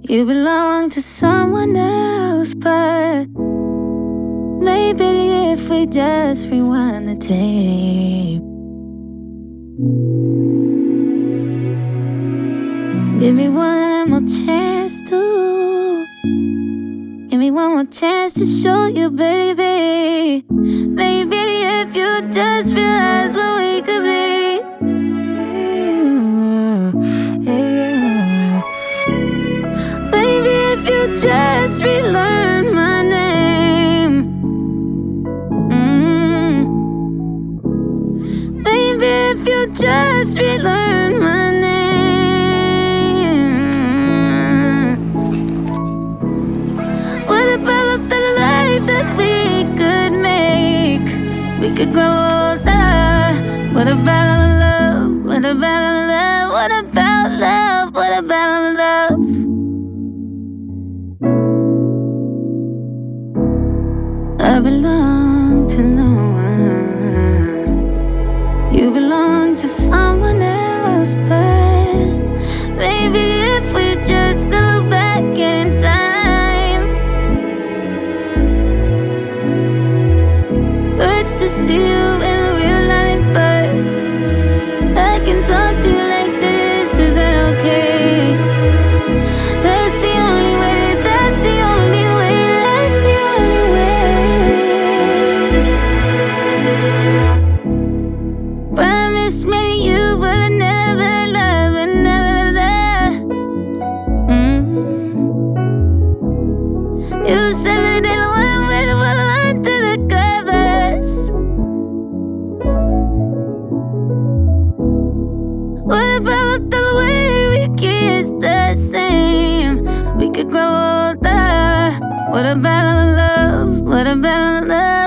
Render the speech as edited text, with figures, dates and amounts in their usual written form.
You belong to someone else, but maybe if we just rewind the tape, give me one more chance to, give me one more chance to show you, baby. Maybe if you just realize what we could be. Baby, if you just relearn my name. Baby, if you just relearn my name. What about the life that we could make? We could grow older. What about our love? What about our love? What about love? What about love? I belong to no one. You belong to someone else, but maybe if we just go back in time, hurts to see you in a real life, but I can talk to you like this. Is that okay? That's the only way. That's the only way. That's the only way. Promise me you would never love another. You said that they went with one under the covers. What about the way we kiss the same? We could grow older. What about our love? What about our love?